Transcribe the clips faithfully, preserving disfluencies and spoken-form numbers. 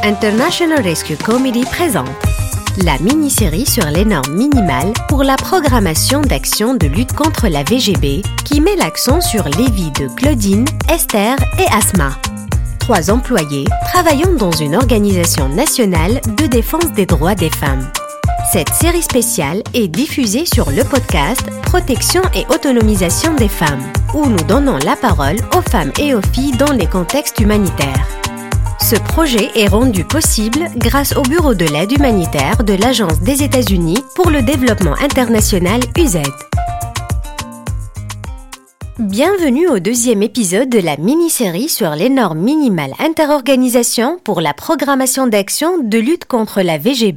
International Rescue Committee présente la mini-série sur les normes minimales pour la programmation d'actions de lutte contre la V G B qui met l'accent sur les vies de Claudine, Esther et Asma. Trois employés travaillant dans une organisation nationale de défense des droits des femmes. Cette série spéciale est diffusée sur le podcast Protection et autonomisation des femmes, où nous donnons la parole aux femmes et aux filles dans les contextes humanitaires. Ce projet est rendu possible grâce au Bureau de l'aide humanitaire de l'Agence des États-Unis pour le développement international U Z. Bienvenue au deuxième épisode de la mini-série sur les normes minimales interorganisation pour la programmation d'actions de lutte contre la V G B.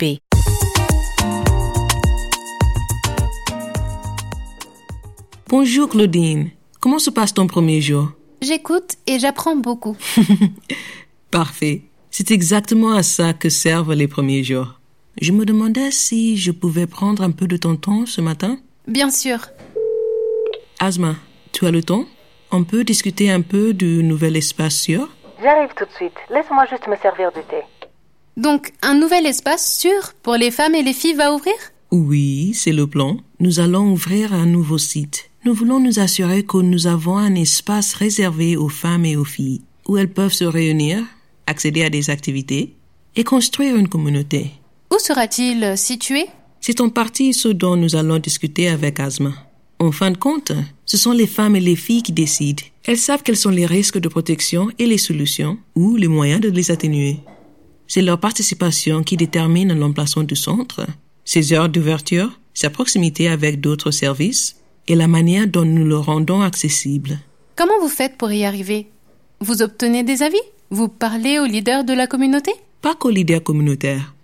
Bonjour Claudine, comment se passe ton premier jour? J'écoute et j'apprends beaucoup. Parfait, c'est exactement à ça que servent les premiers jours. Je me demandais si je pouvais prendre un peu de ton temps ce matin? Bien sûr. Asma, tu as le temps? On peut discuter un peu du nouvel espace sûr? J'arrive tout de suite. Laisse-moi juste me servir du thé. Donc, un nouvel espace sûr pour les femmes et les filles va ouvrir? Oui, c'est le plan. Nous allons ouvrir un nouveau site. Nous voulons nous assurer que nous avons un espace réservé aux femmes et aux filles, où elles peuvent se réunir, accéder à des activités et construire une communauté. Où sera-t-il situé? C'est en partie ce dont nous allons discuter avec Asma. En fin de compte, ce sont les femmes et les filles qui décident. Elles savent quels sont les risques de protection et les solutions, ou les moyens de les atténuer. C'est leur participation qui détermine l'emplacement du centre, ses heures d'ouverture, sa proximité avec d'autres services et la manière dont nous le rendons accessible. Comment vous faites pour y arriver? Vous obtenez des avis? Vous parlez aux leaders de la communauté? Pas qu'aux leaders communautaires.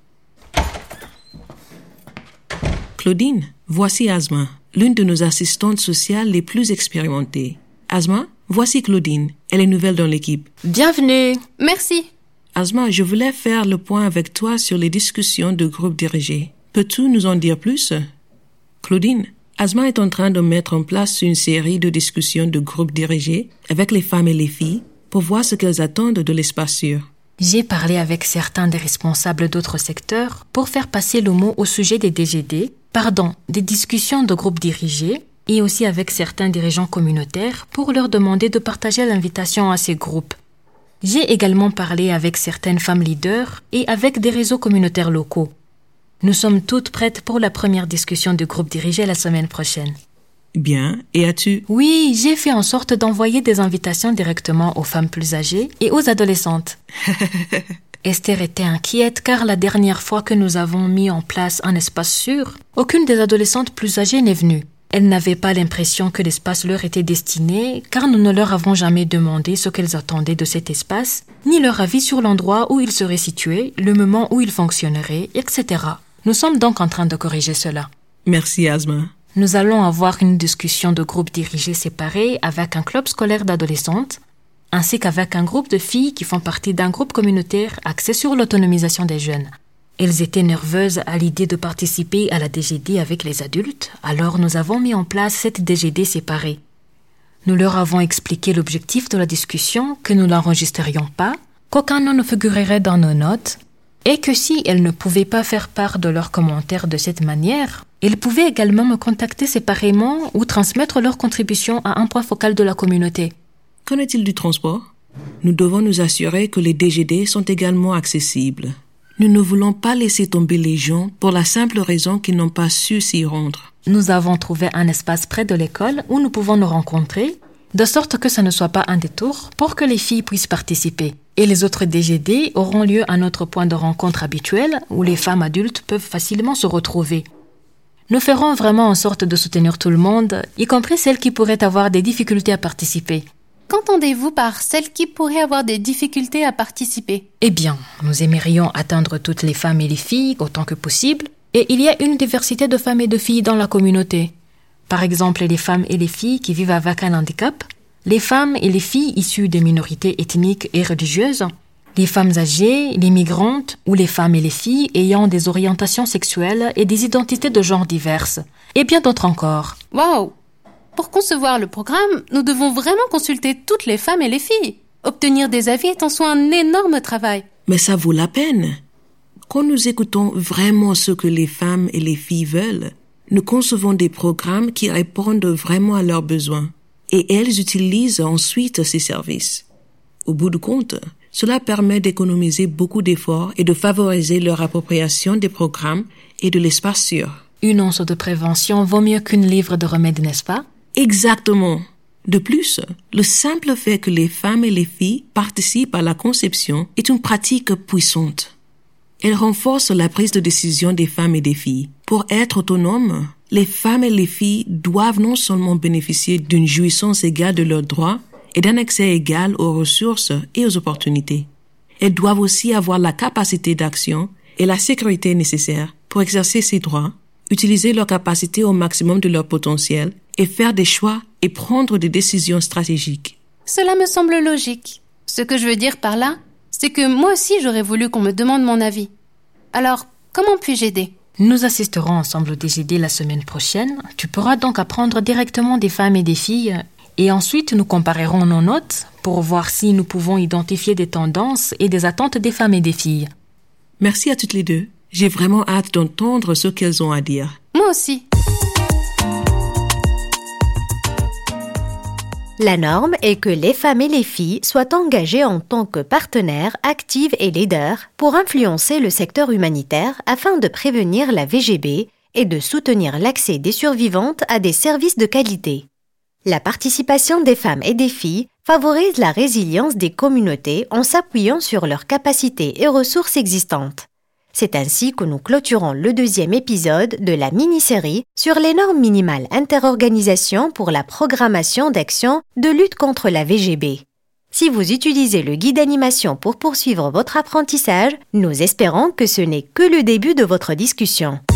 Claudine, voici Asma, l'une de nos assistantes sociales les plus expérimentées. Asma, voici Claudine, elle est nouvelle dans l'équipe. Bienvenue. Merci. Asma, je voulais faire le point avec toi sur les discussions de groupe dirigés. Peux-tu nous en dire plus? Claudine, Asma est en train de mettre en place une série de discussions de groupe dirigés avec les femmes et les filles pour voir ce qu'elles attendent de l'espace sûr. J'ai parlé avec certains des responsables d'autres secteurs pour faire passer le mot au sujet des D G D, pardon, des discussions de groupes dirigés, et aussi avec certains dirigeants communautaires pour leur demander de partager l'invitation à ces groupes. J'ai également parlé avec certaines femmes leaders et avec des réseaux communautaires locaux. Nous sommes toutes prêtes pour la première discussion du groupe dirigé la semaine prochaine. Bien, et as-tu... Oui, j'ai fait en sorte d'envoyer des invitations directement aux femmes plus âgées et aux adolescentes. Esther était inquiète car la dernière fois que nous avons mis en place un espace sûr, aucune des adolescentes plus âgées n'est venue. Elles n'avaient pas l'impression que l'espace leur était destiné car nous ne leur avons jamais demandé ce qu'elles attendaient de cet espace, ni leur avis sur l'endroit où il serait situé, le moment où il fonctionnerait, et cetera. Nous sommes donc en train de corriger cela. Merci Asma. Nous allons avoir une discussion de groupes dirigés séparés avec un club scolaire d'adolescentes, ainsi qu'avec un groupe de filles qui font partie d'un groupe communautaire axé sur l'autonomisation des jeunes. Elles étaient nerveuses à l'idée de participer à la D G D avec les adultes, alors nous avons mis en place cette D G D séparée. Nous leur avons expliqué l'objectif de la discussion, que nous n'enregistrerions pas, qu'aucun nom ne figurerait dans nos notes, et que si elles ne pouvaient pas faire part de leurs commentaires de cette manière, elles pouvaient également me contacter séparément ou transmettre leur contribution à un point focal de la communauté. Qu'en est-il du transport? Nous devons nous assurer que les D G D sont également accessibles. Nous ne voulons pas laisser tomber les gens pour la simple raison qu'ils n'ont pas su s'y rendre. Nous avons trouvé un espace près de l'école où nous pouvons nous rencontrer, de sorte que ce ne soit pas un détour pour que les filles puissent participer. Et les autres D G D auront lieu à notre point de rencontre habituel où les femmes adultes peuvent facilement se retrouver. Nous ferons vraiment en sorte de soutenir tout le monde, y compris celles qui pourraient avoir des difficultés à participer. Qu'entendez-vous par celles qui pourraient avoir des difficultés à participer? Eh bien, nous aimerions atteindre toutes les femmes et les filles autant que possible, et il y a une diversité de femmes et de filles dans la communauté. Par exemple, les femmes et les filles qui vivent avec un handicap, les femmes et les filles issues des minorités ethniques et religieuses, les femmes âgées, les migrantes ou les femmes et les filles ayant des orientations sexuelles et des identités de genre diverses, et bien d'autres encore. Waouh! Pour concevoir le programme, nous devons vraiment consulter toutes les femmes et les filles. Obtenir des avis est en soi un énorme travail. Mais ça vaut la peine. Quand nous écoutons vraiment ce que les femmes et les filles veulent, nous concevons des programmes qui répondent vraiment à leurs besoins et elles utilisent ensuite ces services. Au bout du compte, cela permet d'économiser beaucoup d'efforts et de favoriser leur appropriation des programmes et de l'espace sûr. Une once de prévention vaut mieux qu'une livre de remèdes, n'est-ce pas? Exactement. De plus, le simple fait que les femmes et les filles participent à la conception est une pratique puissante. Elle renforce la prise de décision des femmes et des filles. Pour être autonomes, les femmes et les filles doivent non seulement bénéficier d'une jouissance égale de leurs droits et d'un accès égal aux ressources et aux opportunités. Elles doivent aussi avoir la capacité d'action et la sécurité nécessaires pour exercer ces droits, utiliser leurs capacités au maximum de leur potentiel et faire des choix et prendre des décisions stratégiques. Cela me semble logique. Ce que je veux dire par là, c'est que moi aussi j'aurais voulu qu'on me demande mon avis. Alors, comment puis-je aider? Nous assisterons ensemble au D G D la semaine prochaine. Tu pourras donc apprendre directement des femmes et des filles et ensuite nous comparerons nos notes pour voir si nous pouvons identifier des tendances et des attentes des femmes et des filles. Merci à toutes les deux. J'ai vraiment hâte d'entendre ce qu'elles ont à dire. Moi aussi. La norme est que les femmes et les filles soient engagées en tant que partenaires actives et leaders pour influencer le secteur humanitaire afin de prévenir la V G B et de soutenir l'accès des survivantes à des services de qualité. La participation des femmes et des filles favorise la résilience des communautés en s'appuyant sur leurs capacités et ressources existantes. C'est ainsi que nous clôturons le deuxième épisode de la mini-série sur les normes minimales interorganisation pour la programmation d'action de lutte contre la V G B. Si vous utilisez le guide d'animation pour poursuivre votre apprentissage, nous espérons que ce n'est que le début de votre discussion.